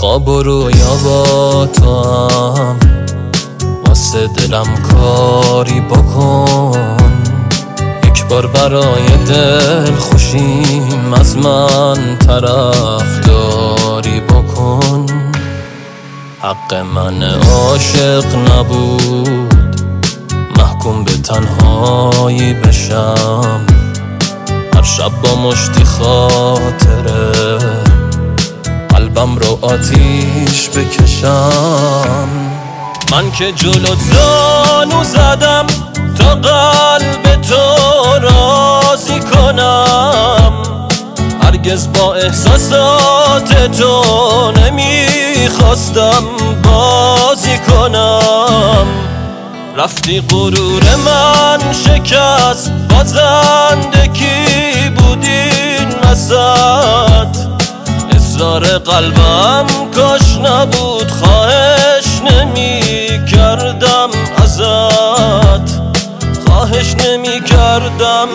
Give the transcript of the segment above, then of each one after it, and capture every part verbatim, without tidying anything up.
خواب و رویا با تو هم، واسه دلم کاری بکن. یک بار برای دل خوشیم از من طرفداری بکن. حق من عاشق نبود محکوم به تنهایی بشم، هر شب با مشتی خاطره قلبم رو آتیش بکشم. من که جلوت زانو زدم تا قلب تو راضی کنم، هرگز با احساسات تو نمیخواستم بازی کنم. رفتی غرور من شکست، بازنده کی بودین وسط؟ اصرار قلبم کاش نبود، خواهش نمی کردم ازت، خواهش نمی کردم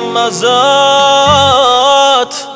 ازت.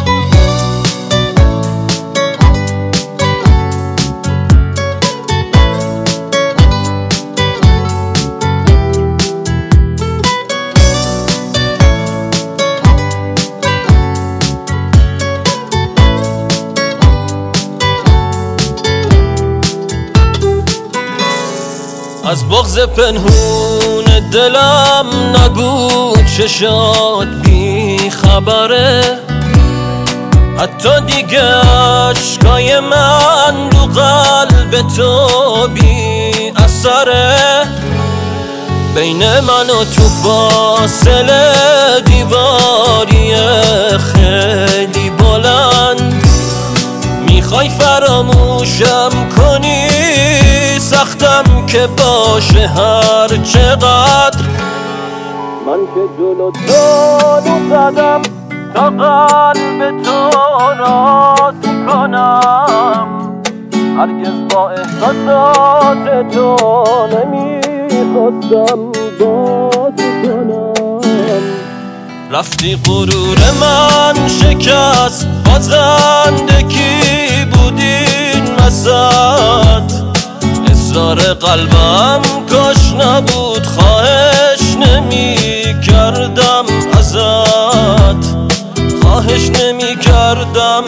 از بغض پنهون دلم نگو چشات بی خبره، حتی دیگه عشقای من رو قلب تو بی اثره. بین من و تو فاصله دیواری خیلی بلند، میخوای فراموشم کنی سختم که باشه هر چقدر. من که جلو تو زدم تا قلب تو راضی کنم، هرگز با احساسات تو نمیخواستم بازی کنم. رفتی غرور من شکست، بازنده کی بودین وسط؟ اصرار قلبم کاش نبود، خواهش نمی کردم ازت، خواهش نمی کردم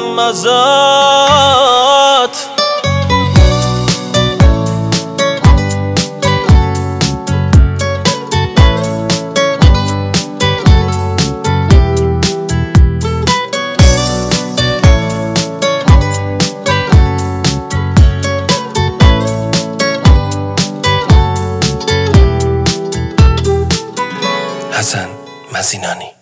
ازت. حسن مزینانی.